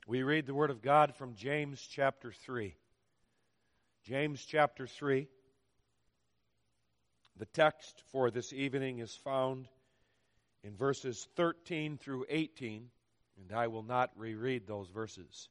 We read the Word of God from James chapter 3. James chapter 3. The text for this evening is found in verses 13 through 18, and I will not reread those verses.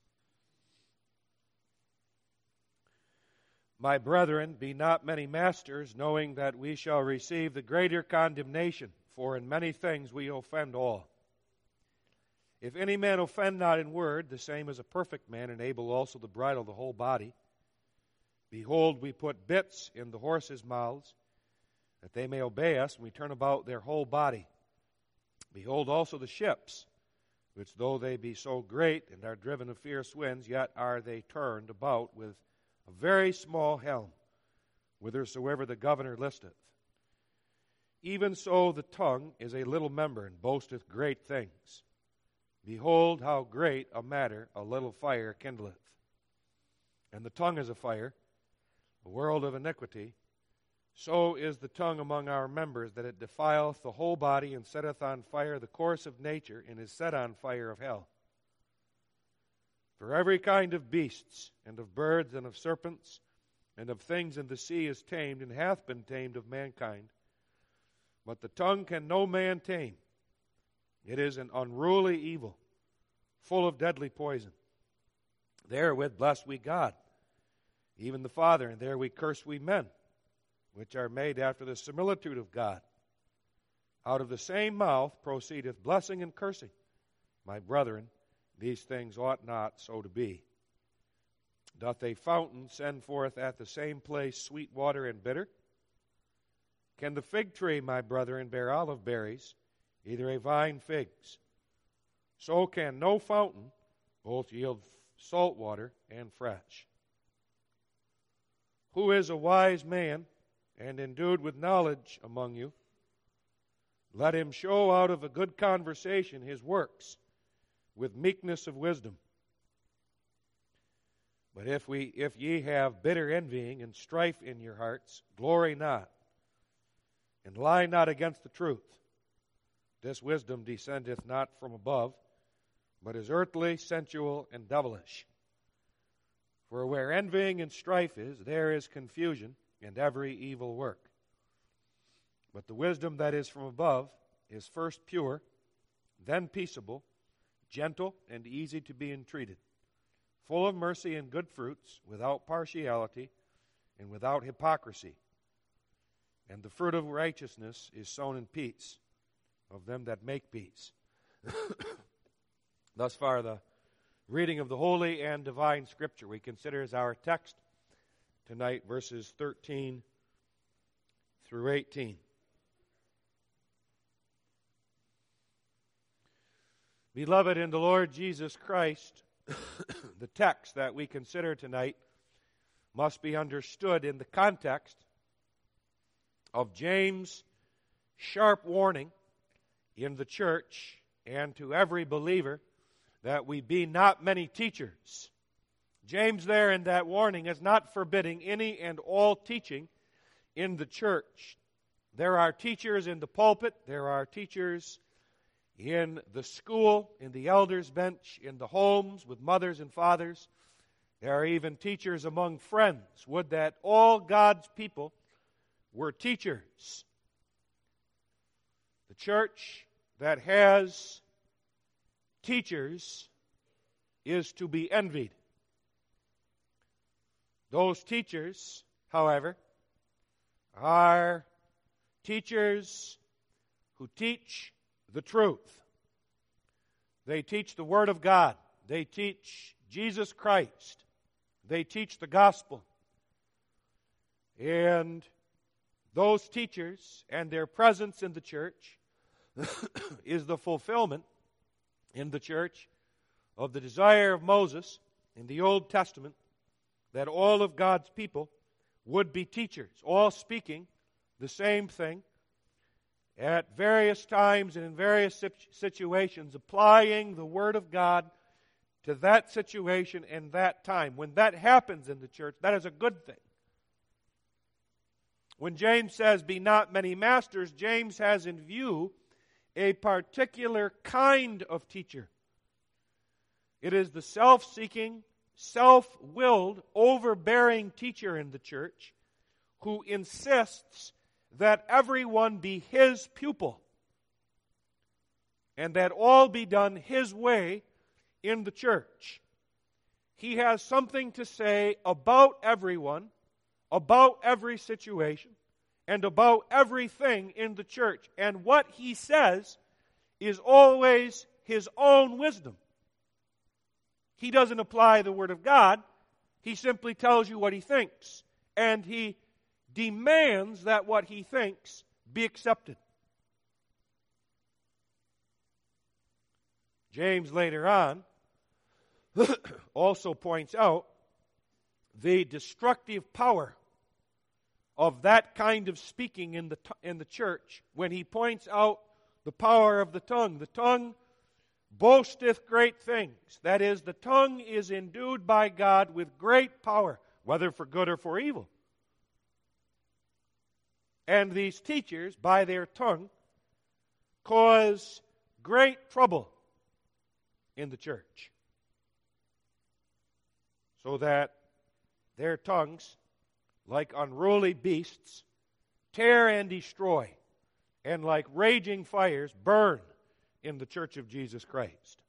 My brethren, be not many masters, knowing that we shall receive the greater condemnation, for in many things we offend all. If any man offend not in word, the same is a perfect man, and able also to bridle the whole body. Behold, we put bits in the horses' mouths, that they may obey us, and we turn about their whole body. Behold also the ships, which though they be so great, and are driven of fierce winds, yet are they turned about with a very small helm, whithersoever the governor listeth. Even so the tongue is a little member, and boasteth great things. Behold, how great a matter a little fire kindleth. And the tongue is a fire, a world of iniquity. So is the tongue among our members, that it defileth the whole body, and setteth on fire the course of nature, and is set on fire of hell. For every kind of beasts, and of birds, and of serpents, and of things in the sea is tamed, and hath been tamed of mankind. But the tongue can no man tame. It is an unruly evil, full of deadly poison. Therewith bless we God, even the Father, and there we curse we men, which are made after the similitude of God. Out of the same mouth proceedeth blessing and cursing. My brethren, these things ought not so to be. Doth a fountain send forth at the same place sweet water and bitter? Can the fig tree, my brethren, bear olive berries, either a vine figs? So can no fountain both yield salt water and fresh. Who is a wise man and endued with knowledge among you? Let him show out of a good conversation his works with meekness of wisdom. But if ye have bitter envying and strife in your hearts, glory not, and lie not against the truth. This wisdom descendeth not from above, but is earthly, sensual, and devilish. For where envying and strife is, there is confusion and every evil work. But the wisdom that is from above is first pure, then peaceable, gentle, and easy to be entreated, full of mercy and good fruits, without partiality and without hypocrisy. And the fruit of righteousness is sown in peace of them that make peace. Thus far, the reading of the holy and divine Scripture we consider as our text tonight, verses 13 through 18. Beloved in the Lord Jesus Christ, the text that we consider tonight must be understood in the context of James' sharp warning in the church and to every believer that we be not many teachers. James there in that warning is not forbidding any and all teaching in the church. There are teachers in the pulpit, there are teachers in the school, in the elders' bench, in the homes with mothers and fathers. There are even teachers among friends. Would that all God's people were teachers. The church that has teachers is to be envied. Those teachers, however, are teachers who teach the truth. They teach the Word of God. They teach Jesus Christ. They teach the gospel. And those teachers and their presence in the church is the fulfillment in the church of the desire of Moses in the Old Testament that all of God's people would be teachers, all speaking the same thing at various times and in various situations, applying the Word of God to that situation and that time. When that happens in the church, that is a good thing. When James says, be not many masters, James has in view a particular kind of teacher. It is the self-seeking, self-willed, overbearing teacher in the church who insists that everyone be his pupil and that all be done his way in the church. He has something to say about everyone, about every situation, and about everything in the church. And what he says is always his own wisdom. He doesn't apply the Word of God. He simply tells you what he thinks. And he demands that what he thinks be accepted. James later on also points out the destructive power of that kind of speaking in the church when he points out the power of the tongue. The tongue boasteth great things. That is, the tongue is endued by God with great power, whether for good or for evil. And these teachers, by their tongue, cause great trouble in the church, so that their tongues, like unruly beasts, tear and destroy, and like raging fires, burn in the church of Jesus Christ.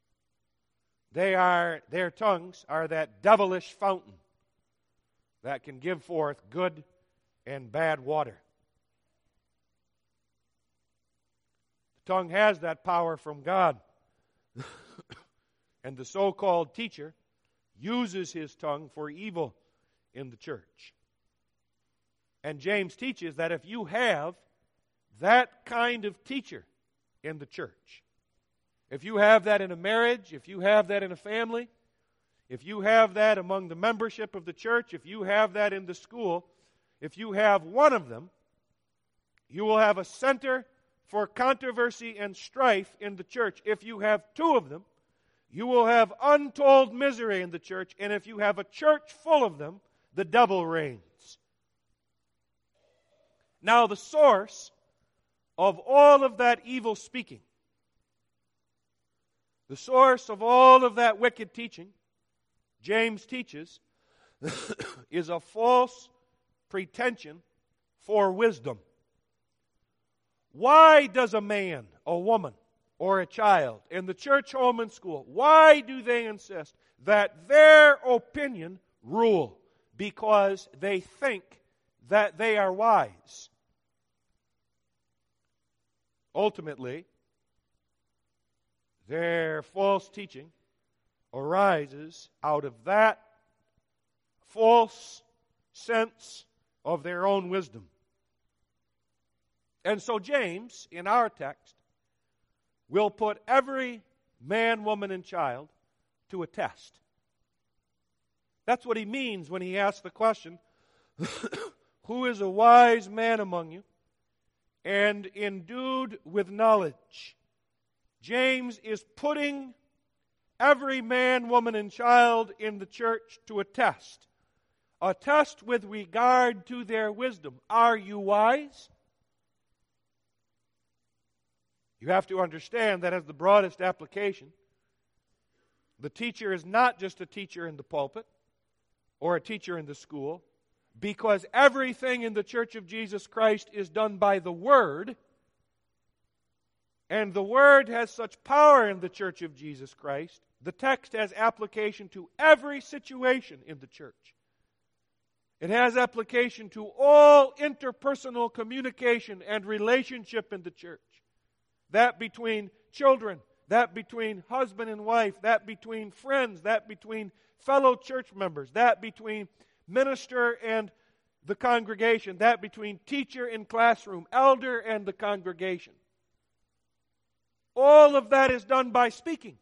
Their tongues are that devilish fountain that can give forth good and bad water. The tongue has that power from God. And the so-called teacher uses his tongue for evil in the church. And James teaches that if you have that kind of teacher in the church, if you have that in a marriage, if you have that in a family, if you have that among the membership of the church, if you have that in the school, if you have one of them, you will have a center for controversy and strife in the church. If you have two of them, you will have untold misery in the church. And if you have a church full of them, the devil reigns. Now, the source of all of that evil speaking, the source of all of that wicked teaching, James teaches, is a false pretension for wisdom. Why does a man, a woman, or a child in the church, home, and school, why do they insist that their opinion rule? Because they think that they are wise. Ultimately, their false teaching arises out of that false sense of their own wisdom. And so James, in our text, will put every man, woman, and child to a test. That's what he means when he asks the question, who is a wise man among you and endued with knowledge? James is putting every man, woman, and child in the church to a test with regard to their wisdom. Are you wise? You have to understand that as the broadest application, the teacher is not just a teacher in the pulpit or a teacher in the school, because everything in the Church of Jesus Christ is done by the Word, and the Word has such power in the Church of Jesus Christ, the text has application to every situation in the church. It has application to all interpersonal communication and relationship in the church. That between children, that between husband and wife, that between friends, that between fellow church members, that between minister and the congregation, that between teacher and classroom, elder and the congregation. All of that is done by speaking.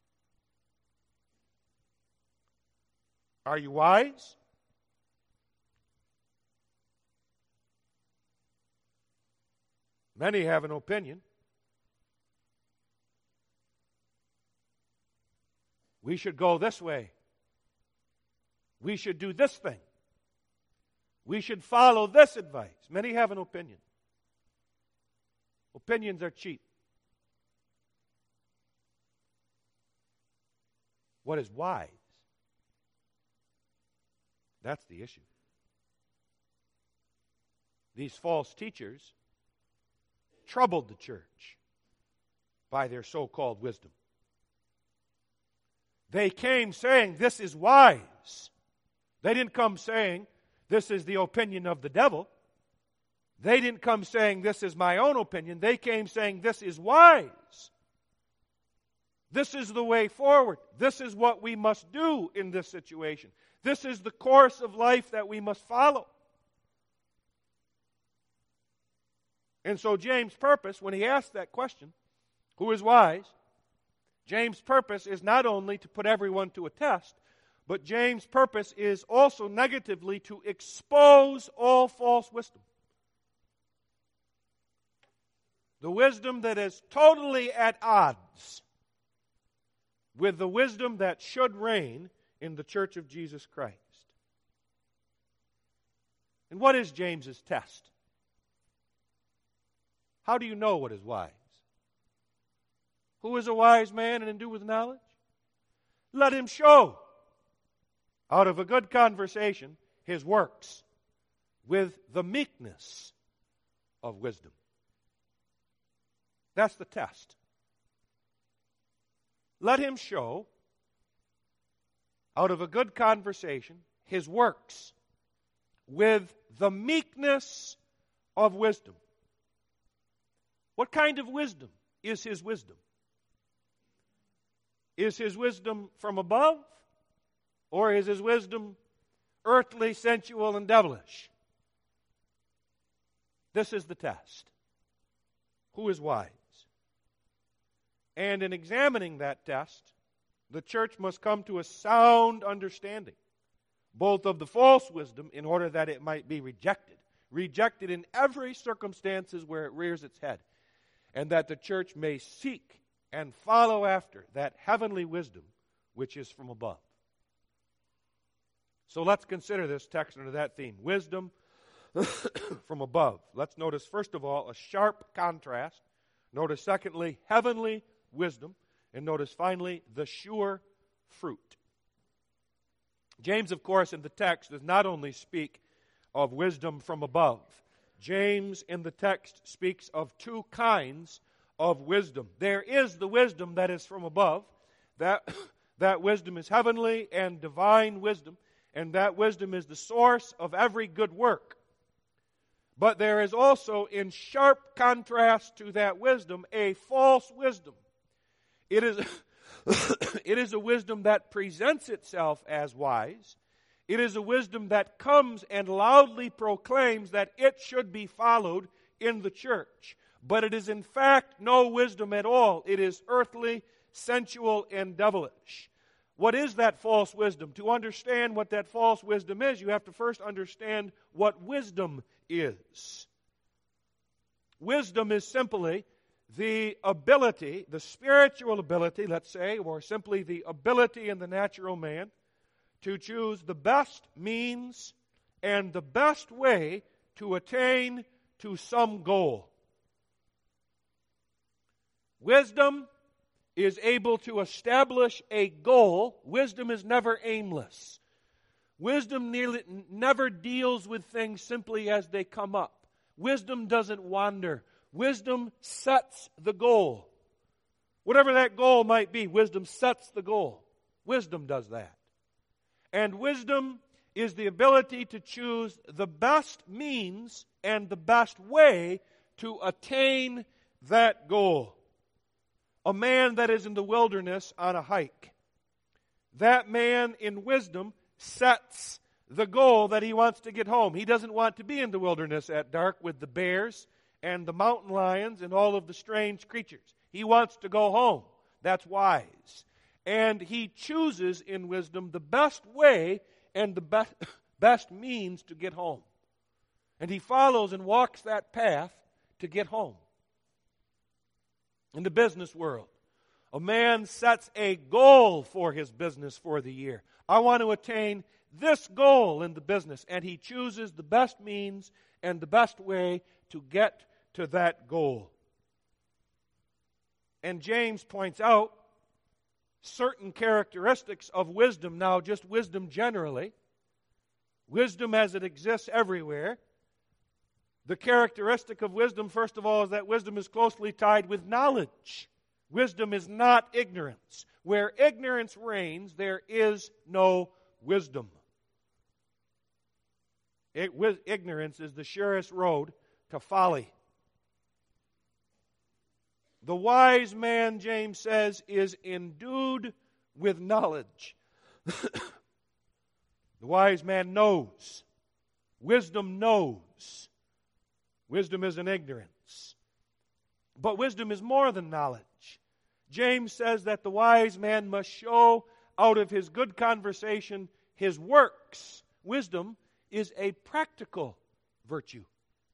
Are you wise? Many have an opinion. We should go this way. We should do this thing. We should follow this advice. Many have an opinion. Opinions are cheap. What is wise? That's the issue. These false teachers troubled the church by their so-called wisdom. They came saying, this is wise. They didn't come saying, this is the opinion of the devil. They didn't come saying, this is my own opinion. They came saying, this is wise. This is the way forward. This is what we must do in this situation. This is the course of life that we must follow. And so James' purpose, when he asked that question, who is wise? James' purpose is not only to put everyone to a test, but James' purpose is also negatively to expose all false wisdom. The wisdom that is totally at odds with the wisdom that should reign in the Church of Jesus Christ. And what is James's test? How do you know what is wise? Who is a wise man and endued with knowledge? Let him show, out of a good conversation, his works with the meekness of wisdom. That's the test. Let him show, out of a good conversation, his works with the meekness of wisdom. What kind of wisdom is his wisdom? Is his wisdom from above? Or is his wisdom earthly, sensual, and devilish? This is the test. Who is wise? And in examining that test, the church must come to a sound understanding, both of the false wisdom in order that it might be rejected. Rejected in every circumstances where it rears its head. And that the church may seek and follow after that heavenly wisdom which is from above. So let's consider this text under that theme. Wisdom from above. Let's notice, first of all, a sharp contrast. Notice, secondly, heavenly wisdom. And notice, finally, the sure fruit. James, of course, in the text does not only speak of wisdom from above. James in the text speaks of two kinds of wisdom. There is the wisdom that is from above. That wisdom is heavenly and divine wisdom, and that wisdom is the source of every good work. But there is also, in sharp contrast to that wisdom, a false wisdom. It is a wisdom that presents itself as wise. It is a wisdom that comes and loudly proclaims that it should be followed in the church. But it is in fact no wisdom at all. It is earthly, sensual, and devilish. What is that false wisdom? To understand what that false wisdom is, you have to first understand what wisdom is. Wisdom is simply the ability, the spiritual ability, let's say, or simply the ability in the natural man to choose the best means and the best way to attain to some goal. Wisdom is able to establish a goal. Wisdom is never aimless. Wisdom never deals with things simply as they come up. Wisdom doesn't wander. Wisdom sets the goal. Whatever that goal might be, wisdom sets the goal. Wisdom does that. And wisdom is the ability to choose the best means and the best way to attain that goal. A man that is in the wilderness on a hike, that man in wisdom sets the goal that he wants to get home. He doesn't want to be in the wilderness at dark with the bears and the mountain lions and all of the strange creatures. He wants to go home. That's wise. And he chooses in wisdom the best way and the best means to get home. And he follows and walks that path to get home. In the business world, a man sets a goal for his business for the year. I want to attain this goal in the business. And he chooses the best means and the best way to get to that goal. And James points out certain characteristics of wisdom now, just wisdom generally. Wisdom as it exists everywhere. The characteristic of wisdom, first of all, is that wisdom is closely tied with knowledge. Wisdom is not ignorance. Where ignorance reigns, there is no wisdom. Ignorance is the surest road to folly. The wise man, James says, is endued with knowledge. The wise man knows. Wisdom knows. Wisdom isn't ignorance. But wisdom is more than knowledge. James says that the wise man must show out of his good conversation his works. Wisdom is a practical virtue.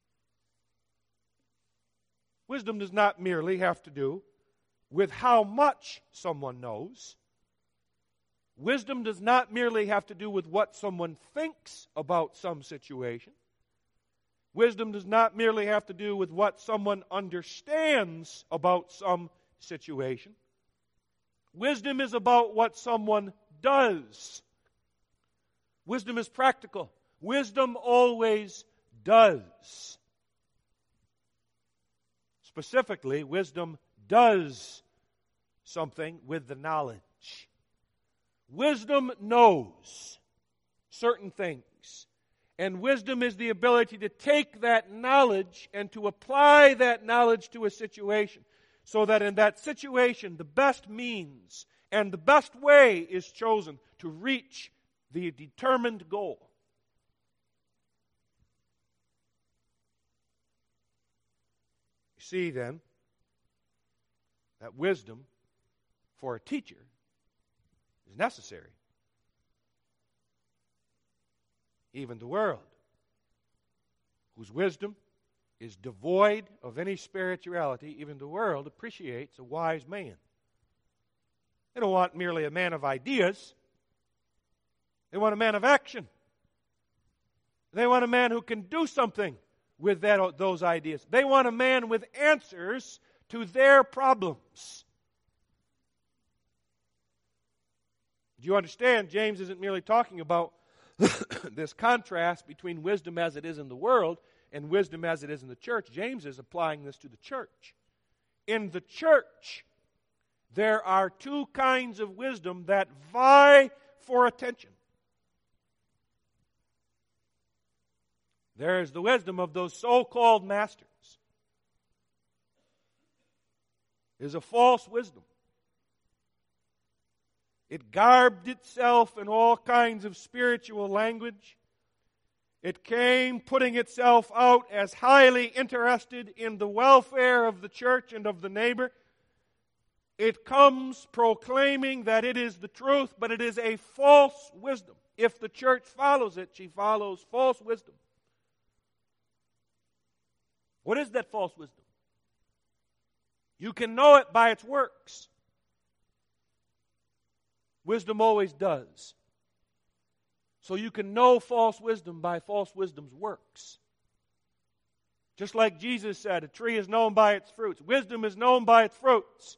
Wisdom does not merely have to do with how much someone knows. Wisdom does not merely have to do with what someone thinks about some situation. Wisdom does not merely have to do with what someone understands about some situation. Wisdom is about what someone does. Wisdom is practical. Wisdom always does. Specifically, wisdom does something with the knowledge. Wisdom knows certain things. And wisdom is the ability to take that knowledge and to apply that knowledge to a situation, so that in that situation the best means and the best way is chosen to reach the determined goal. You see then that wisdom for a teacher is necessary. Even the world, whose wisdom is devoid of any spirituality, even the world appreciates a wise man. They don't want merely a man of ideas. They want a man of action. They want a man who can do something with those ideas. They want a man with answers to their problems. Do you understand? James isn't merely talking about this contrast between wisdom as it is in the world and wisdom as it is in the church. James is applying this to the church. In the church, there are two kinds of wisdom that vie for attention. There is the wisdom of those so-called masters. It is a false wisdom. It garbed itself in all kinds of spiritual language. It came putting itself out as highly interested in the welfare of the church and of the neighbor. It comes proclaiming that it is the truth, but it is a false wisdom. If the church follows it, she follows false wisdom. What is that false wisdom? You can know it by its works. Wisdom always does. So you can know false wisdom by false wisdom's works. Just like Jesus said, a tree is known by its fruits. Wisdom is known by its fruits.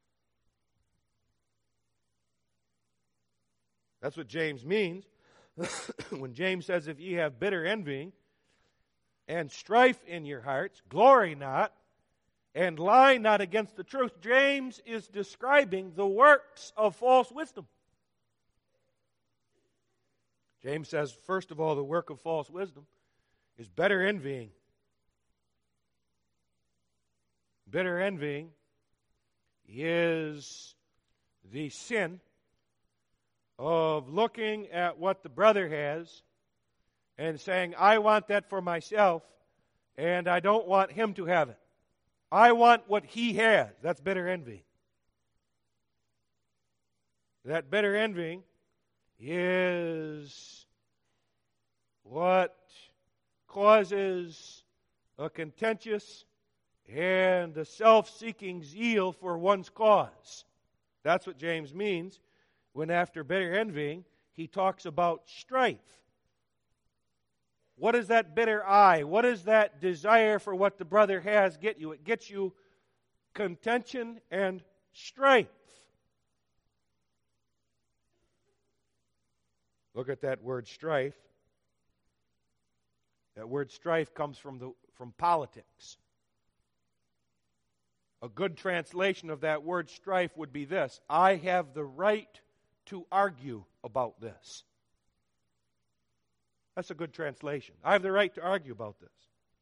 That's what James means when James says, if ye have bitter envying and strife in your hearts, glory not, and lie not against the truth. James is describing the works of false wisdom. James says, first of all, the work of false wisdom is bitter envying. Bitter envying is the sin of looking at what the brother has and saying, I want that for myself, and I don't want him to have it. I want what he has. That's bitter envy. That bitter envying is what causes a contentious and a self-seeking zeal for one's cause. That's what James means when after bitter envying, he talks about strife. What does that bitter eye, what does that desire for what the brother has get you? It gets you contention and strife. Look at that word strife. That word strife comes from politics. A good translation of that word strife would be this: I have the right to argue about this. That's a good translation. I have the right to argue about this.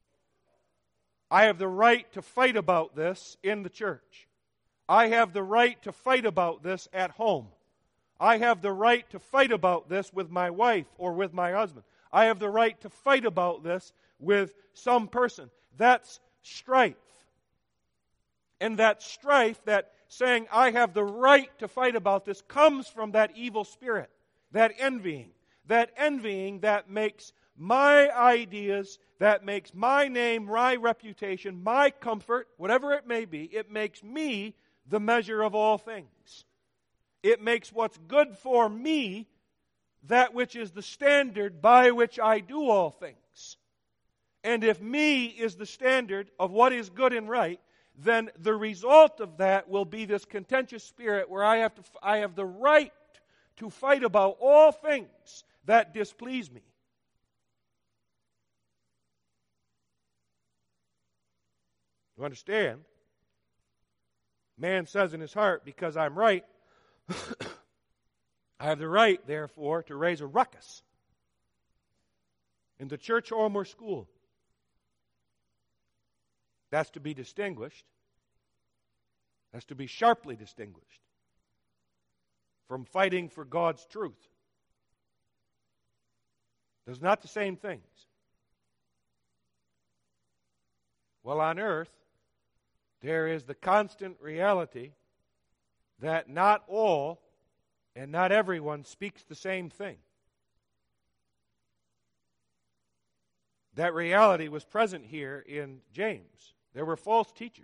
I have the right to fight about this in the church. I have the right to fight about this at home. I have the right to fight about this with my wife or with my husband. I have the right to fight about this with some person. That's strife. And that strife, that saying I have the right to fight about this, comes from that evil spirit, that envying that makes my ideas, that makes my name, my reputation, my comfort, whatever it may be, it makes me the measure of all things. It makes what's good for me that which is the standard by which I do all things. And if me is the standard of what is good and right, then the result of that will be this contentious spirit where I have the right to fight about all things that displease me. You understand? Man says in his heart, because I'm right, I have the right, therefore, to raise a ruckus in the church, home, or school. That's to be distinguished. That's to be sharply distinguished from fighting for God's truth. Those are not the same things. Well, on earth, there is the constant reality that not all and not everyone speaks the same thing. That reality was present here in James. There were false teachers.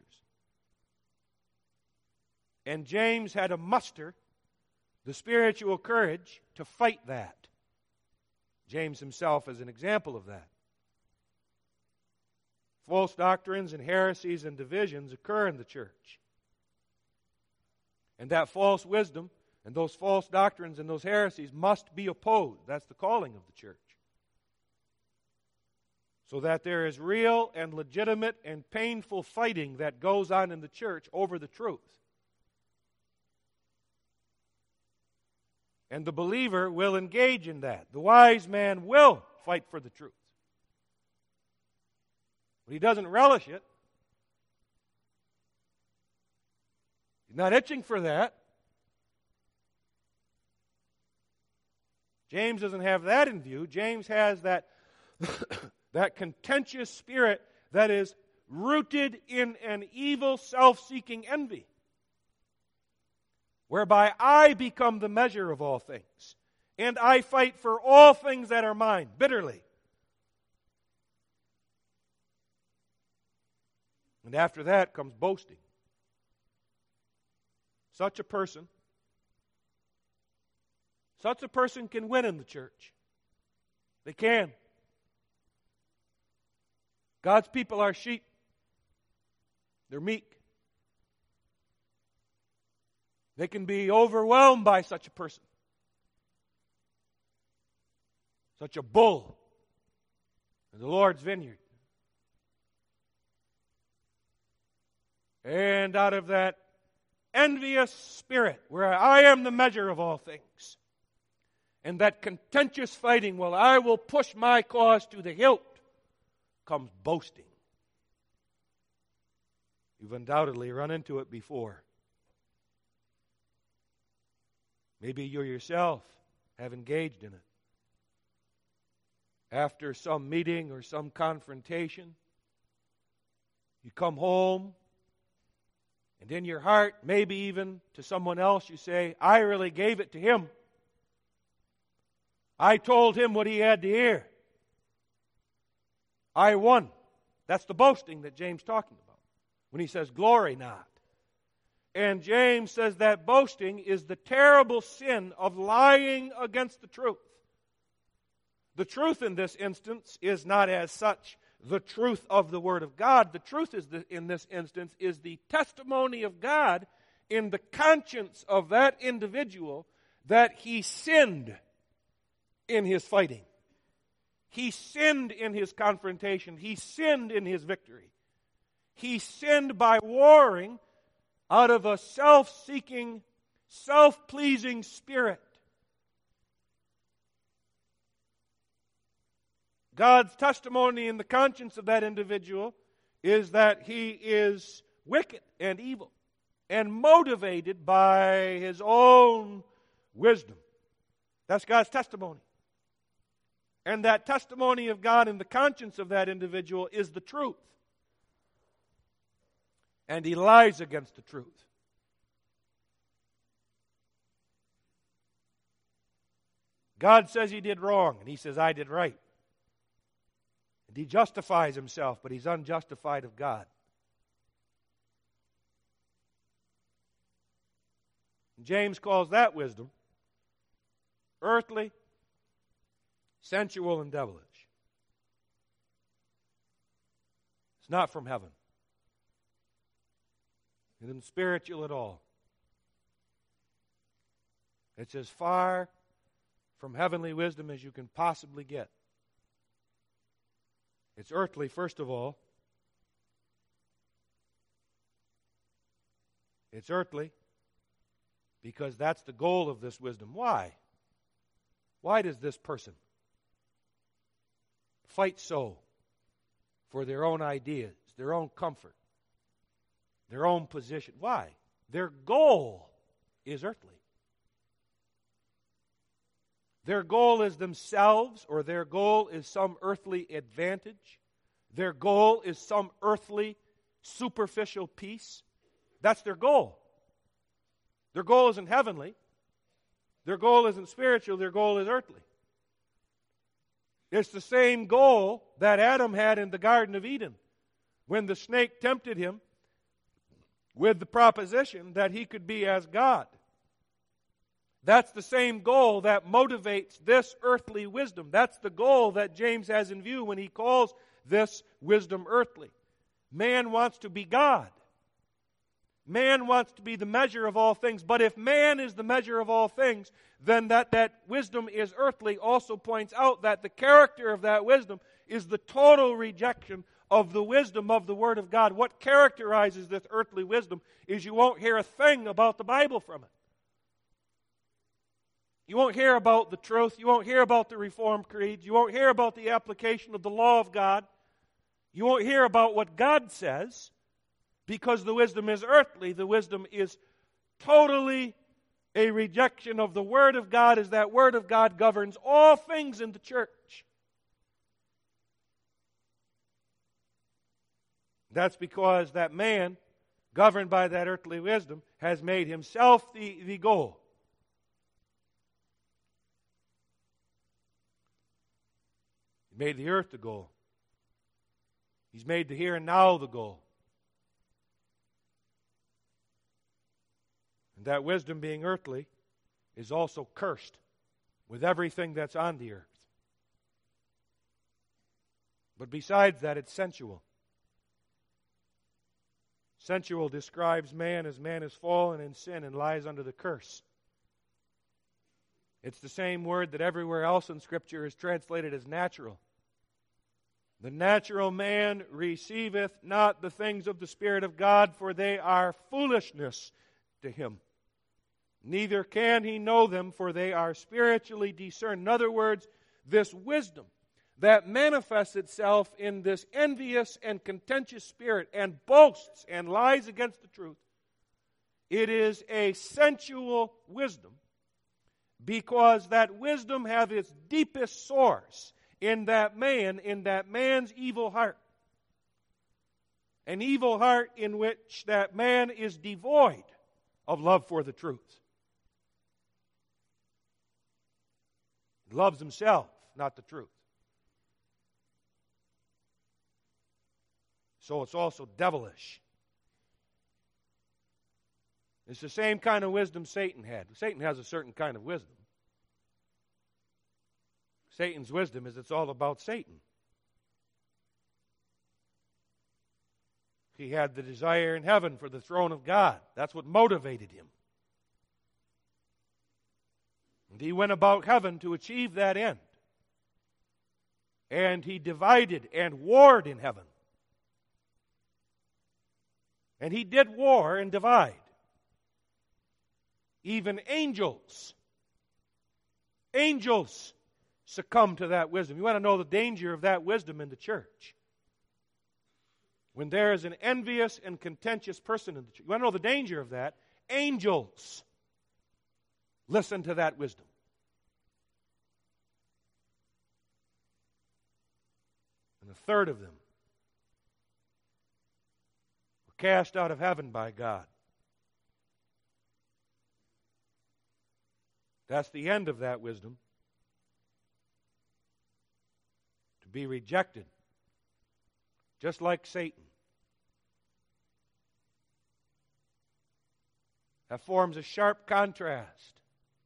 And James had to muster the spiritual courage to fight that. James himself is an example of that. False doctrines and heresies and divisions occur in the church. And that false wisdom and those false doctrines and those heresies must be opposed. That's the calling of the church. So that there is real and legitimate and painful fighting that goes on in the church over the truth. And the believer will engage in that. The wise man will fight for the truth. But he doesn't relish it. He's not itching for that. James doesn't have that in view. James has that, that contentious spirit that is rooted in an evil, self-seeking envy, whereby I become the measure of all things, and I fight for all things that are mine, bitterly. And after that comes boasting. Such a person can win in the church. They can. God's people are sheep. They're meek. They can be overwhelmed by such a person. Such a bull in the Lord's vineyard. And out of that envious spirit, where I am the measure of all things, and that contentious fighting, well, I will push my cause to the hilt, comes boasting. You've undoubtedly run into it before. Maybe you yourself have engaged in it. After some meeting or some confrontation, you come home, and in your heart, maybe even to someone else, you say, I really gave it to him. I told him what he had to hear. I won. That's the boasting that James is talking about when he says, glory not. And James says that boasting is the terrible sin of lying against the truth. The truth in this instance is not as such the truth of the Word of God. The truth is in this instance is the testimony of God in the conscience of that individual that he sinned in his fighting. He sinned in his confrontation. He sinned in his victory. He sinned by warring out of a self-seeking, self-pleasing spirit. God's testimony in the conscience of that individual is that he is wicked and evil and motivated by his own wisdom. That's God's testimony. And that testimony of God in the conscience of that individual is the truth. And he lies against the truth. God says he did wrong, and he says, I did right. And he justifies himself, but he's unjustified of God. James calls that wisdom earthly, sensual, and devilish. It's not from heaven. It isn't spiritual at all. It's as far from heavenly wisdom as you can possibly get. It's earthly, first of all. It's earthly because that's the goal of this wisdom. Why? Why does this person fight so for their own ideas, their own comfort, their own position? Why? Their goal is earthly. Their goal is themselves, or their goal is some earthly advantage. Their goal is some earthly, superficial peace. That's their goal. Their goal isn't heavenly. Their goal isn't spiritual. Their goal is earthly. It's the same goal that Adam had in the Garden of Eden when the snake tempted him with the proposition that he could be as God. That's the same goal that motivates this earthly wisdom. That's the goal that James has in view when he calls this wisdom earthly. Man wants to be God. Man wants to be the measure of all things. But if man is the measure of all things, then that wisdom is earthly also points out that the character of that wisdom is the total rejection of the wisdom of the Word of God. What characterizes this earthly wisdom is you won't hear a thing about the Bible from it. You won't hear about the truth. You won't hear about the Reformed Creed. You won't hear about the application of the law of God. You won't hear about what God says because the wisdom is earthly. The wisdom is totally a rejection of the Word of God, as that Word of God governs all things in the church. That's because that man, governed by that earthly wisdom, has made himself the goal. He made the earth the goal. He's made the here and now the goal. And that wisdom, being earthly, is also cursed with everything that's on the earth. But besides that, it's sensual. Sensual describes man as man is fallen in sin and lies under the curse. It's the same word that everywhere else in Scripture is translated as natural. The natural man receiveth not the things of the Spirit of God, for they are foolishness to him. Neither can he know them, for they are spiritually discerned. In other words, this wisdom that manifests itself in this envious and contentious spirit and boasts and lies against the truth, it is a sensual wisdom, because that wisdom has its deepest source in that man's evil heart. An evil heart in which that man is devoid of love for the truth. He loves himself, not the truth. So it's also devilish. It's the same kind of wisdom Satan had. Satan has a certain kind of wisdom. Satan's wisdom is it's all about Satan. He had the desire in heaven for the throne of God. That's what motivated him. And he went about heaven to achieve that end. And he divided and warred in heaven. And he did war and divide. Even angels succumb to that wisdom. You want to know the danger of that wisdom in the church? When there is an envious and contentious person in the church, you want to know the danger of that? Angels listen to that wisdom. And a third of them were cast out of heaven by God. That's the end of that wisdom. To be rejected, just like Satan. That forms a sharp contrast.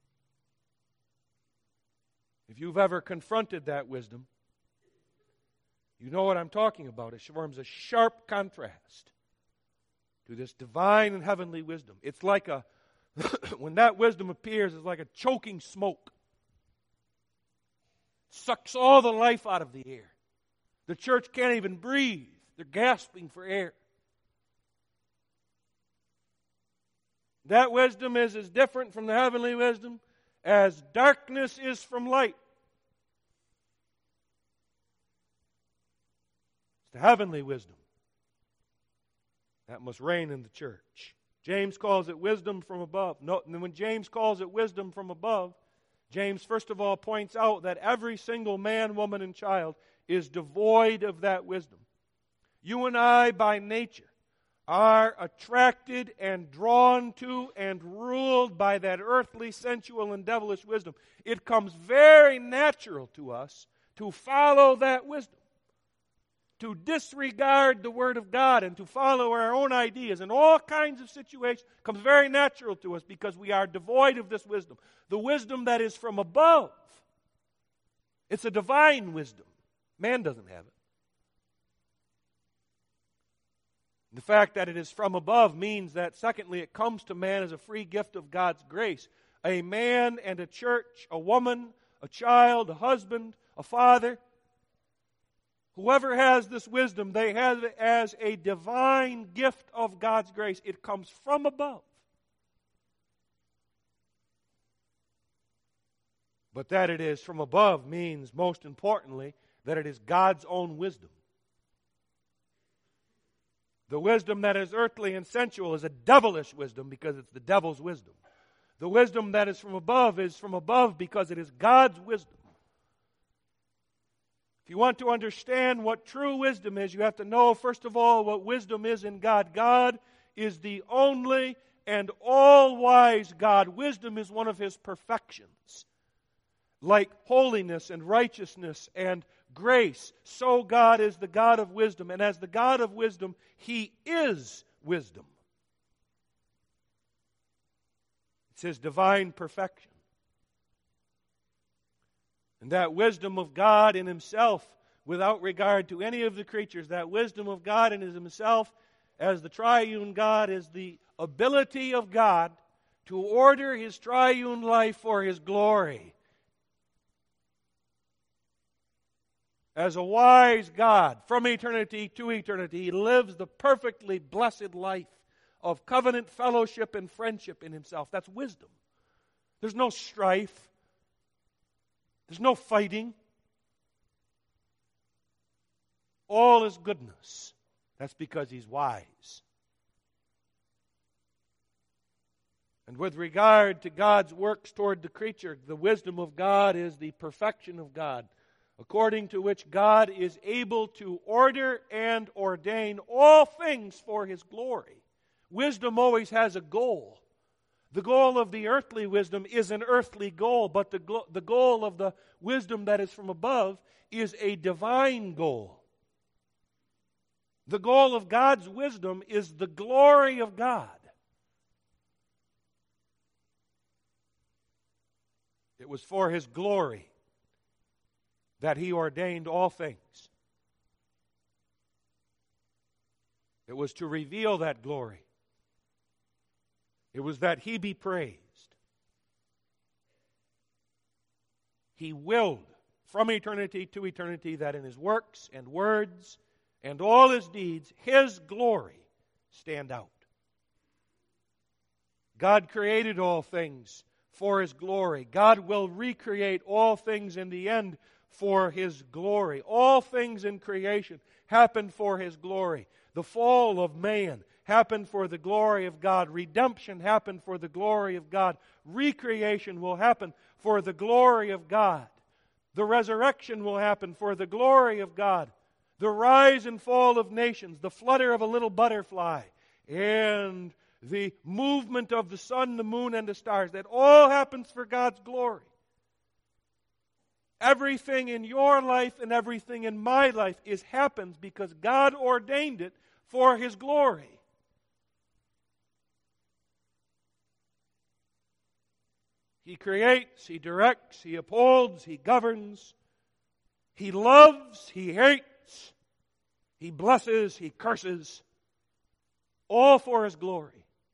If you've ever confronted that wisdom, you know what I'm talking about. It forms a sharp contrast to this divine and heavenly wisdom. It's like when that wisdom appears, it's like a choking smoke. Sucks all the life out of the air. The church can't even breathe. They're gasping for air. That wisdom is as different from the heavenly wisdom as darkness is from light. It's the heavenly wisdom that must reign in the church. James calls it wisdom from above. And when James calls it wisdom from above, James first of all points out that every single man, woman, and child is devoid of that wisdom. You and I, by nature, are attracted and drawn to and ruled by that earthly, sensual, and devilish wisdom. It comes very natural to us to follow that wisdom, to disregard the Word of God and to follow our own ideas in all kinds of situations. It comes very natural to us because we are devoid of this wisdom. The wisdom that is from above. It's a divine wisdom. Man doesn't have it. The fact that it is from above means that, secondly, it comes to man as a free gift of God's grace. A man and a church, a woman, a child, a husband, a father, whoever has this wisdom, they have it as a divine gift of God's grace. It comes from above. But that it is from above means, most importantly, that it is God's own wisdom. The wisdom that is earthly and sensual is a devilish wisdom because it's the devil's wisdom. The wisdom that is from above because it is God's wisdom. If you want to understand what true wisdom is, you have to know, first of all, what wisdom is in God. God is the only and all-wise God. Wisdom is one of His perfections. Like holiness and righteousness and grace, so God is the God of wisdom. And as the God of wisdom, He is wisdom. It's His divine perfection. And that wisdom of God in Himself, without regard to any of the creatures, that wisdom of God in Himself as the triune God is the ability of God to order His triune life for His glory. As a wise God, from eternity to eternity, He lives the perfectly blessed life of covenant fellowship and friendship in Himself. That's wisdom. There's no strife. There's no fighting. All is goodness. That's because He's wise. And with regard to God's works toward the creature, the wisdom of God is the perfection of God, according to which God is able to order and ordain all things for His glory. Wisdom always has a goal. The goal of the earthly wisdom is an earthly goal, but the goal of the wisdom that is from above is a divine goal. The goal of God's wisdom is the glory of God. It was for His glory that He ordained all things. It was to reveal that glory. It was that He be praised. He willed from eternity to eternity that in His works and words and all His deeds, His glory stand out. God created all things for His glory. God will recreate all things in the end for His glory. All things in creation happened for His glory. The fall of man happened for the glory of God. Redemption happened for the glory of God. Recreation will happen for the glory of God. The resurrection will happen for the glory of God. The rise and fall of nations, the flutter of a little butterfly, and the movement of the sun, the moon, and the stars, that all happens for God's glory. Everything in your life and everything in my life happens because God ordained it for His glory. He creates, He directs, He upholds, He governs. He loves, He hates, He blesses, He curses. All for His glory.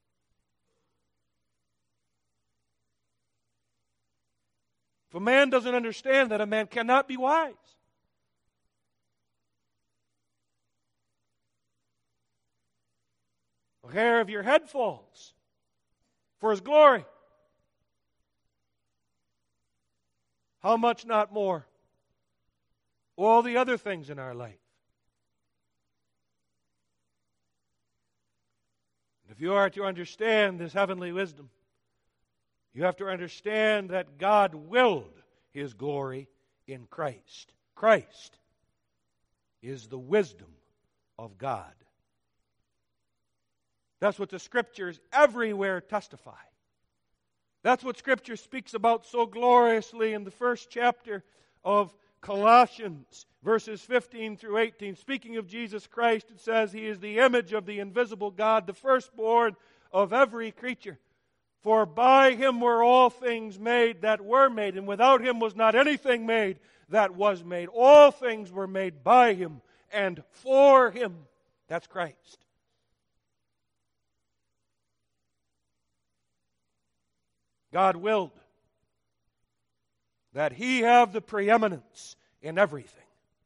If a man doesn't understand that, a man cannot be wise. A hair of your head falls for His glory. How much not more? All the other things in our life. If you are to understand this heavenly wisdom, you have to understand that God willed His glory in Christ. Christ is the wisdom of God. That's what the Scriptures everywhere testify. That's what Scripture speaks about so gloriously in the first chapter of Colossians, verses 15 through 18. Speaking of Jesus Christ, it says, He is the image of the invisible God, the firstborn of every creature. For by Him were all things made that were made, and without Him was not anything made that was made. All things were made by Him and for Him. That's Christ. God willed that He have the preeminence in everything.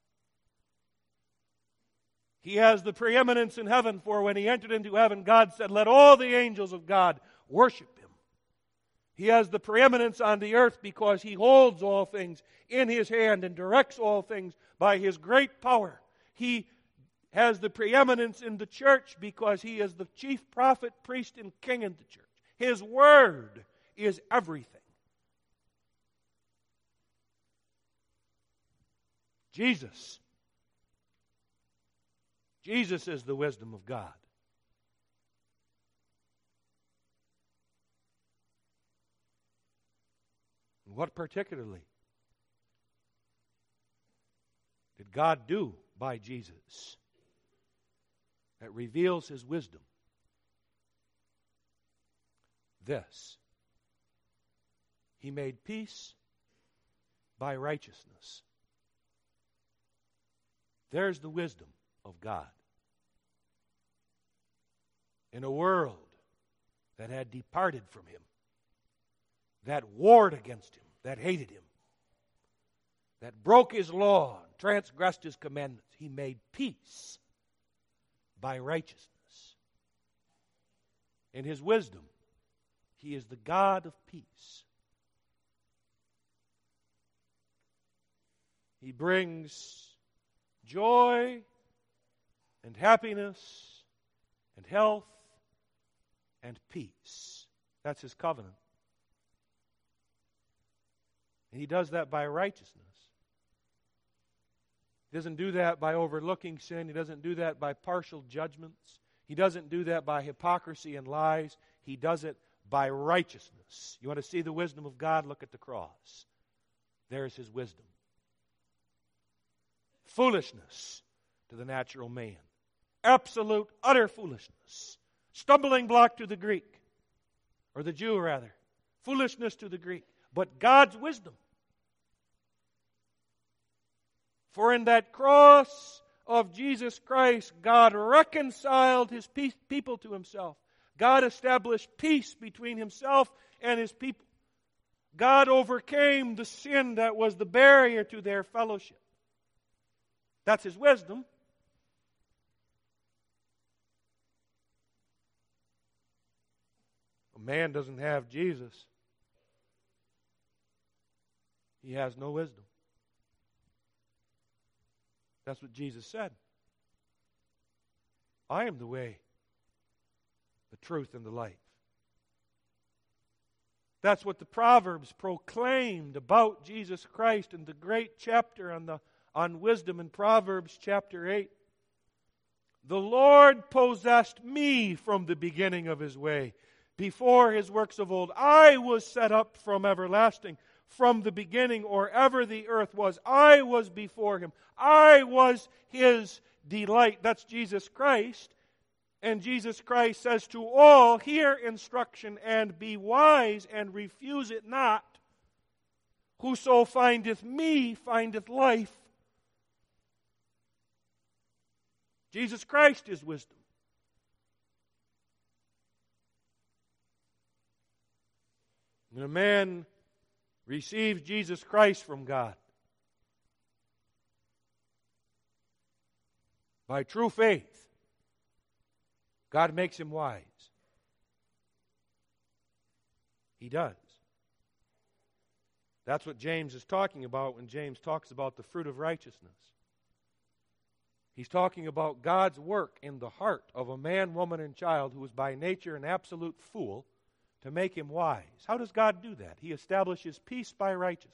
He has the preeminence in heaven, for when He entered into heaven, God said, let all the angels of God worship Him. He has the preeminence on the earth because He holds all things in His hand and directs all things by His great power. He has the preeminence in the church because He is the chief prophet, priest, and king in the church. His word is everything. Jesus is the wisdom of God. And what particularly did God do by Jesus that reveals His wisdom? This: He made peace by righteousness. There's the wisdom of God. In a world that had departed from Him, that warred against Him, that hated Him, that broke His law, transgressed His commandments, He made peace by righteousness. In His wisdom, He is the God of peace. He brings joy and happiness and health and peace. That's His covenant. And He does that by righteousness. He doesn't do that by overlooking sin. He doesn't do that by partial judgments. He doesn't do that by hypocrisy and lies. He does it by righteousness. You want to see the wisdom of God? Look at the cross. There's His wisdom. Foolishness to the natural man. Absolute, utter foolishness. Stumbling block to the Greek, or the Jew rather. Foolishness to the Greek. But God's wisdom. For in that cross of Jesus Christ, God reconciled His people to Himself. God established peace between Himself and His people. God overcame the sin that was the barrier to their fellowship. That's His wisdom. A man doesn't have Jesus. He has no wisdom. That's what Jesus said. I am the way, the truth, and the life. That's what the Proverbs proclaimed about Jesus Christ in the great chapter on wisdom in Proverbs chapter 8. The Lord possessed me from the beginning of His way, before His works of old. I was set up from everlasting, from the beginning, or ever the earth was. I was before Him. I was His delight. That's Jesus Christ. And Jesus Christ says to all, hear instruction and be wise and refuse it not. Whoso findeth me findeth life. Jesus Christ is wisdom. When a man receives Jesus Christ from God by true faith, God makes him wise. He does. That's what James is talking about when James talks about the fruit of righteousness. He's talking about God's work in the heart of a man, woman, and child who is by nature an absolute fool to make him wise. How does God do that? He establishes peace by righteousness.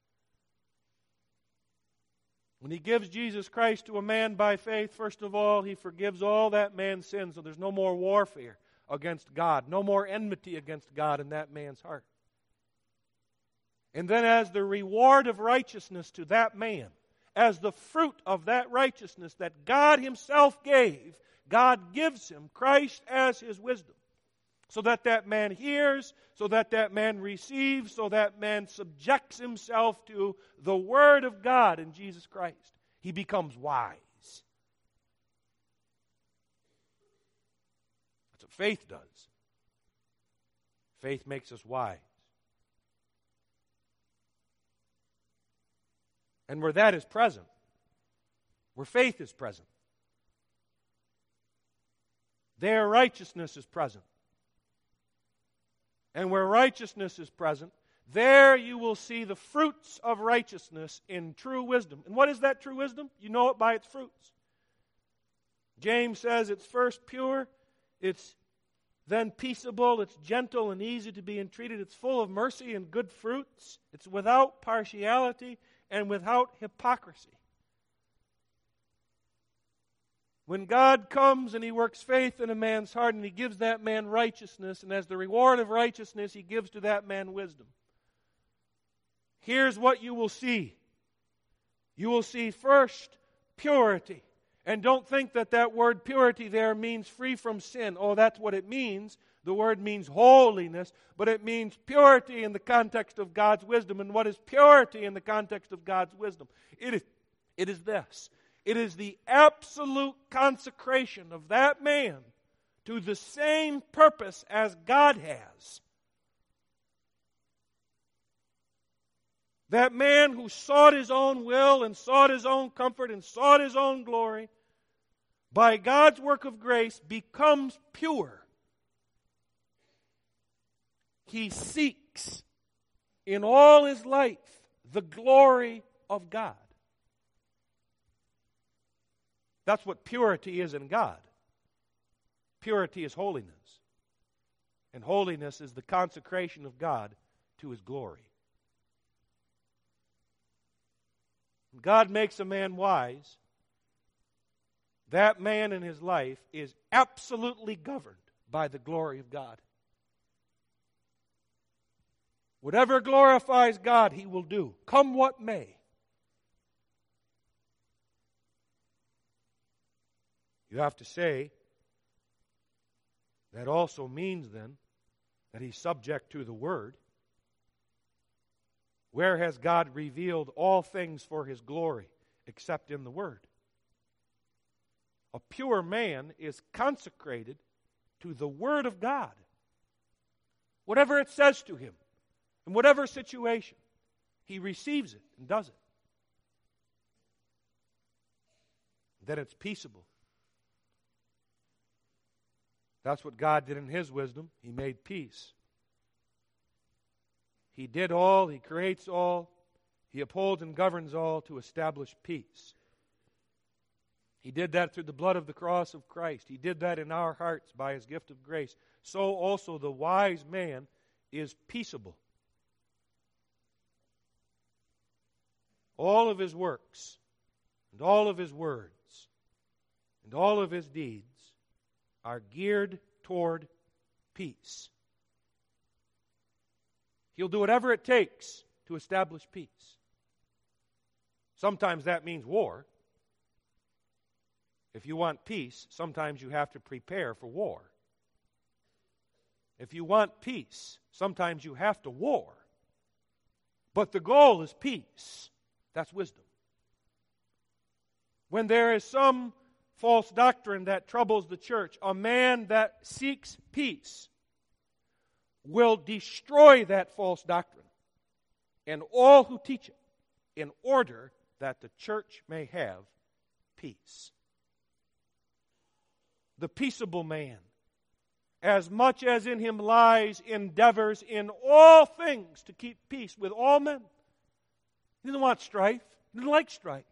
When He gives Jesus Christ to a man by faith, first of all, He forgives all that man's sins, so there's no more warfare against God, no more enmity against God in that man's heart. And then as the reward of righteousness to that man, as the fruit of that righteousness that God Himself gave, God gives him Christ as his wisdom. So that that man hears, so that that man receives, so that man subjects himself to the Word of God in Jesus Christ. He becomes wise. That's what faith does. Faith makes us wise. And where that is present, where faith is present, there righteousness is present. And where righteousness is present, there you will see the fruits of righteousness in true wisdom. And what is that true wisdom? You know it by its fruits. James says it's first pure, it's then peaceable, it's gentle and easy to be entreated, it's full of mercy and good fruits, it's without partiality and without hypocrisy. When God comes and He works faith in a man's heart and He gives that man righteousness, and as the reward of righteousness He gives to that man wisdom, here's what you will see. You will see first purity. And don't think that that word purity there means free from sin. Oh, that's what it means. The word means holiness, but it means purity in the context of God's wisdom. And what is purity in the context of God's wisdom? It is this. It is the absolute consecration of that man to the same purpose as God has. That man who sought his own will and sought his own comfort and sought his own glory, by God's work of grace becomes pure. He seeks in all his life the glory of God. That's what purity is in God. Purity is holiness. And holiness is the consecration of God to His glory. When God makes a man wise, that man in his life is absolutely governed by the glory of God. Whatever glorifies God, he will do, come what may. You have to say, that also means then that he's subject to the Word. Where has God revealed all things for His glory except in the Word? A pure man is consecrated to the Word of God. Whatever it says to him, In whatever situation, he receives it and does it. Then it's peaceable. That's what God did in His wisdom. He made peace. He did all, He creates all, He upholds and governs all to establish peace. He did that through the blood of the cross of Christ. He did that in our hearts by His gift of grace. So also the wise man is peaceable. All of his works, and all of his words, and all of his deeds are geared toward peace. He'll do whatever it takes to establish peace. Sometimes that means war. If you want peace, sometimes you have to prepare for war. If you want peace, sometimes you have to war. But the goal is peace. That's wisdom. When there is some false doctrine that troubles the church, a man that seeks peace will destroy that false doctrine and all who teach it in order that the church may have peace. The peaceable man, as much as in him lies, endeavors in all things to keep peace with all men. He doesn't want strife. He doesn't like strife.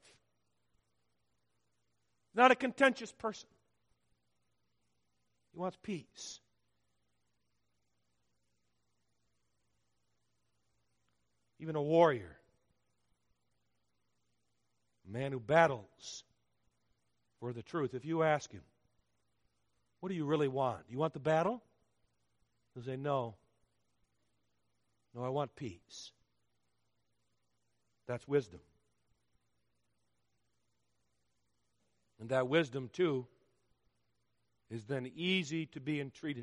Not a contentious person. He wants peace. Even a warrior, a man who battles for the truth. If you ask him, what do you really want? Do you want the battle? He'll say, no. No, I want peace. That's wisdom. And that wisdom, too, is then easy to be entreated.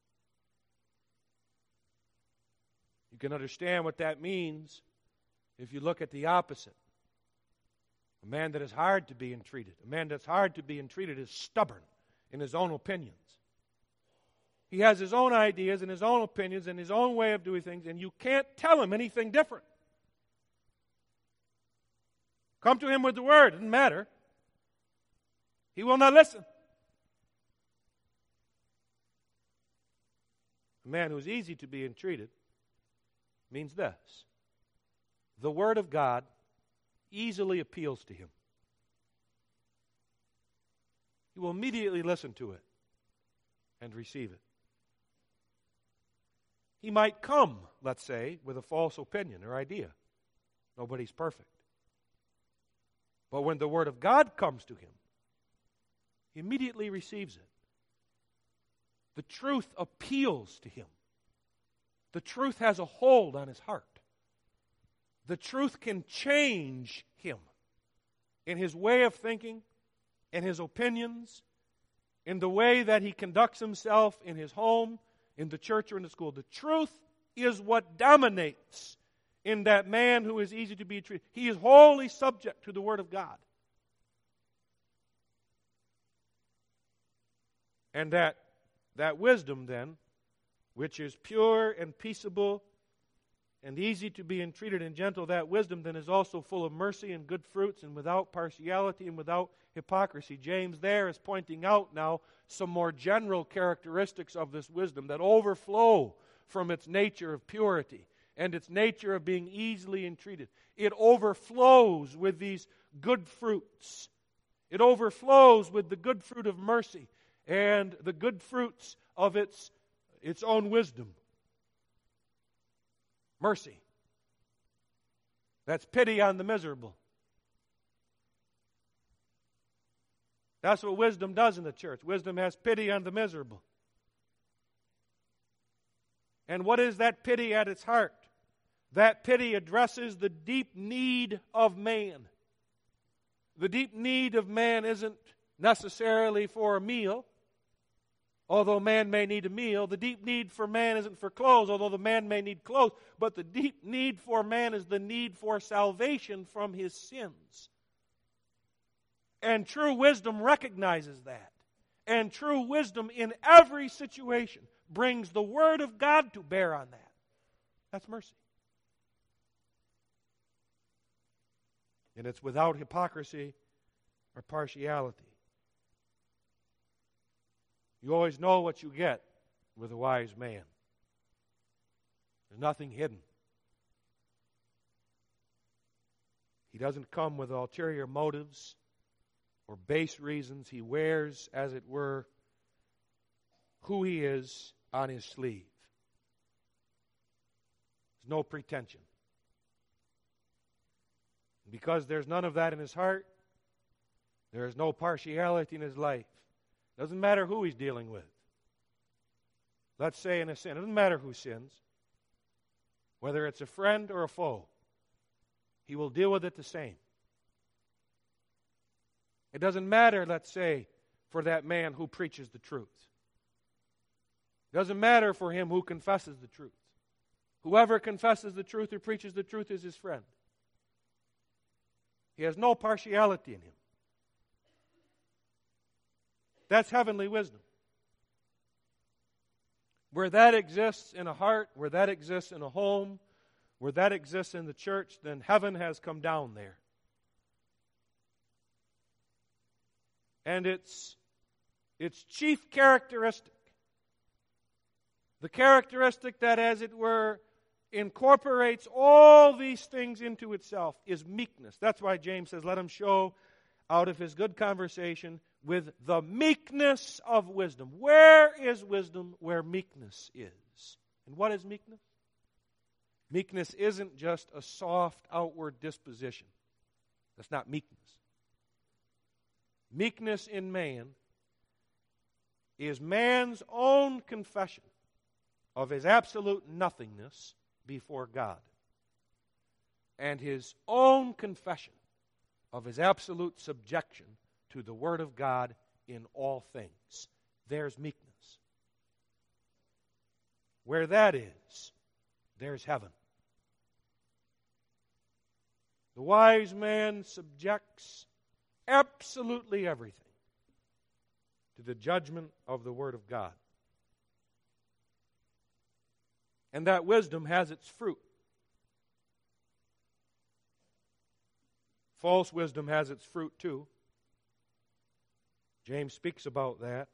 You can understand what that means if you look at the opposite. A man that is hard to be entreated. A man that's hard to be entreated is stubborn in his own opinions. He has his own ideas and his own opinions and his own way of doing things, and you can't tell him anything different. Come to him with the word, it doesn't matter. He will not listen. A man who's easy to be entreated means this: the Word of God easily appeals to him. He will immediately listen to it and receive it. He might come, let's say, with a false opinion or idea. Nobody's perfect. But when the Word of God comes to him, he immediately receives it. The truth appeals to him. The truth has a hold on his heart. The truth can change him in his way of thinking, in his opinions, in the way that he conducts himself in his home, in the church, or in the school. The truth is what dominates in that man who is easy to be treated. He is wholly subject to the Word of God. And that wisdom then, which is pure and peaceable and easy to be entreated and gentle, that wisdom then is also full of mercy and good fruits and without partiality and without hypocrisy. James there is pointing out now some more general characteristics of this wisdom that overflow from its nature of purity and its nature of being easily entreated. It overflows with these good fruits. It overflows with the good fruit of mercy and the good fruits of its own wisdom. Mercy. That's pity on the miserable. That's what wisdom does in the church. Wisdom has pity on the miserable. And what is that pity at its heart? That pity addresses the deep need of man. The deep need of man isn't necessarily for a meal, although man may need a meal. The deep need for man isn't for clothes, although the man may need clothes. But the deep need for man is the need for salvation from his sins. And true wisdom recognizes that. And true wisdom in every situation brings the Word of God to bear on that. That's mercy. And it's without hypocrisy or partiality. You always know what you get with a wise man. There's nothing hidden. He doesn't come with ulterior motives or base reasons. He wears, as it were, who he is on his sleeve. There's no pretension. Because there's none of that in his heart, there is no partiality in his life. Doesn't matter who he's dealing with. Let's say in a sin. It doesn't matter who sins. Whether it's a friend or a foe, he will deal with it the same. It doesn't matter, let's say, for that man who preaches the truth. It doesn't matter for him who confesses the truth. Whoever confesses the truth or preaches the truth is his friend. He has no partiality in him. That's heavenly wisdom. Where that exists in a heart, where that exists in a home, where that exists in the church, then heaven has come down there. And its chief characteristic, the characteristic that, as it were, incorporates all these things into itself, is meekness. That's why James says, let him show out of his good conversation with the meekness of wisdom. Where is wisdom? Where meekness is. And what is meekness? Meekness isn't just a soft outward disposition. That's not meekness. Meekness in man is man's own confession of his absolute nothingness before God, and his own confession of his absolute subjection to the Word of God in all things. There's meekness. Where that is, there's heaven. The wise man subjects absolutely everything to the judgment of the Word of God. And that wisdom has its fruit. False wisdom has its fruit too. James speaks about that.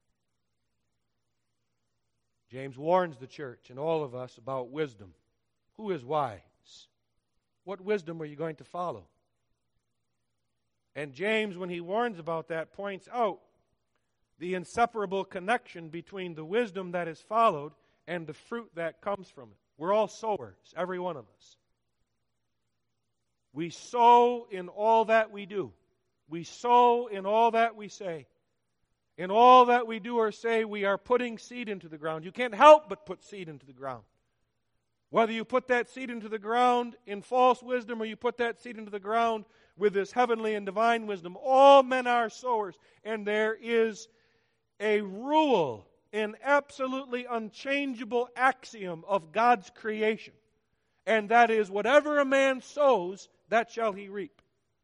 James warns the church and all of us about wisdom. Who is wise? What wisdom are you going to follow? And James, when he warns about that, points out the inseparable connection between the wisdom that is followed and the fruit that comes from it. We're all sowers, every one of us. We sow in all that we do. We sow in all that we say. In all that we do or say, we are putting seed into the ground. You can't help but put seed into the ground. Whether you put that seed into the ground in false wisdom or you put that seed into the ground with this heavenly and divine wisdom, all men are sowers. And there is a rule, an absolutely unchangeable axiom of God's creation. And that is, whatever a man sows, that shall he reap.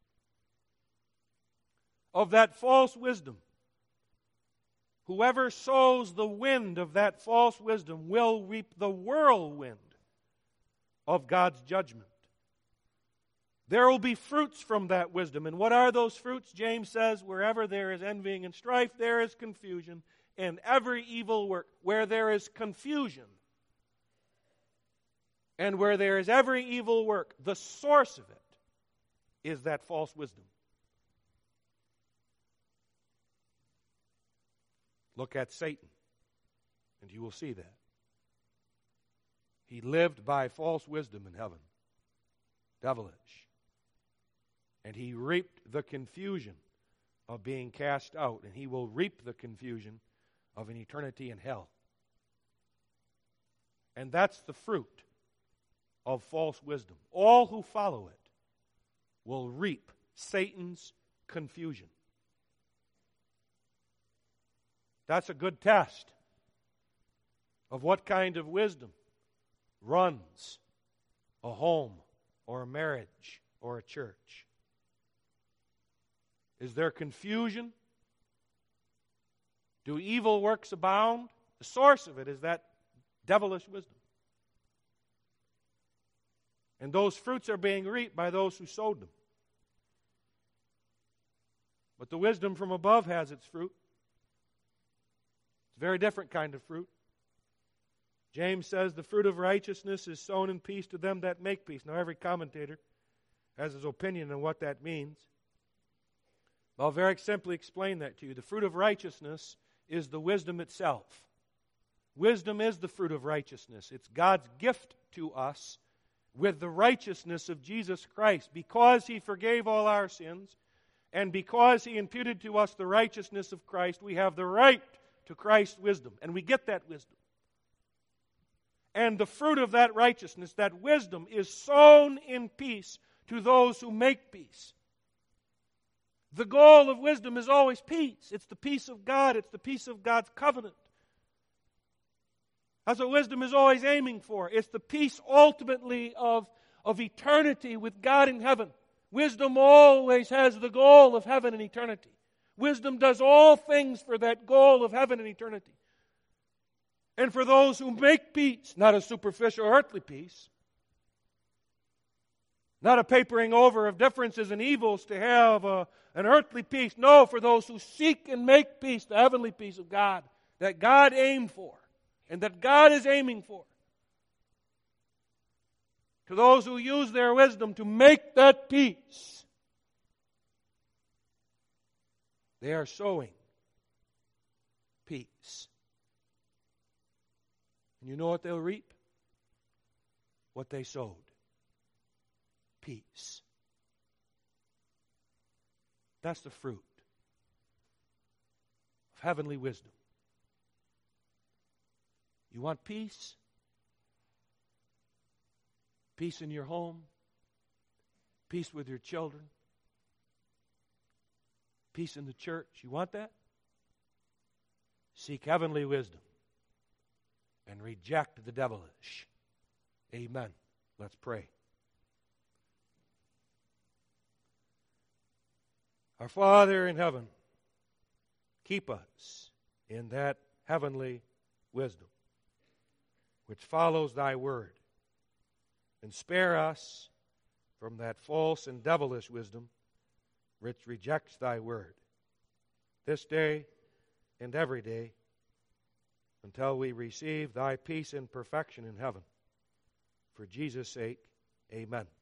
Of that false wisdom, whoever sows the wind of that false wisdom will reap the whirlwind of God's judgment. There will be fruits from that wisdom. And what are those fruits? James says, wherever there is envying and strife, there is confusion, and every evil work. Where there is confusion, and where there is every evil work, the source of it is that false wisdom. Look at Satan, and you will see that. He lived by false wisdom in heaven, devilish. And he reaped the confusion of being cast out, and he will reap the confusion of an eternity in hell. And that's the fruit of false wisdom. All who follow it will reap Satan's confusion. That's a good test of what kind of wisdom runs a home or a marriage or a church. Is there confusion? Do evil works abound? The source of it is that devilish wisdom. And those fruits are being reaped by those who sowed them. But the wisdom from above has its fruit. It's a very different kind of fruit. James says the fruit of righteousness is sown in peace to them that make peace. Now every commentator has his opinion on what that means. I'll very simply explain that to you. The fruit of righteousness is the wisdom itself. Wisdom is the fruit of righteousness. It's God's gift to us with the righteousness of Jesus Christ. Because He forgave all our sins, and because He imputed to us the righteousness of Christ, we have the right to Christ's wisdom. And we get that wisdom. And the fruit of that righteousness, that wisdom, is sown in peace to those who make peace. The goal of wisdom is always peace. It's the peace of God. It's the peace of God's covenant. That's what wisdom is always aiming for. It's the peace ultimately of eternity with God in heaven. Wisdom always has the goal of heaven and eternity. Wisdom does all things for that goal of heaven and eternity. And for those who make peace, not a superficial earthly peace, not a papering over of differences and evils to have an earthly peace. No, for those who seek and make peace, the heavenly peace of God, that God aimed for and that God is aiming for. To those who use their wisdom to make that peace, they are sowing peace. And you know what they'll reap? What they sowed. Peace. That's the fruit of heavenly wisdom. You want peace? Peace in your home? Peace with your children? Peace in the church? You want that? Seek heavenly wisdom and reject the devilish. Amen. Let's pray. Our Father in heaven, keep us in that heavenly wisdom which follows Thy word, and spare us from that false and devilish wisdom which rejects Thy word, this day and every day, until we receive Thy peace and perfection in heaven. For Jesus' sake, amen.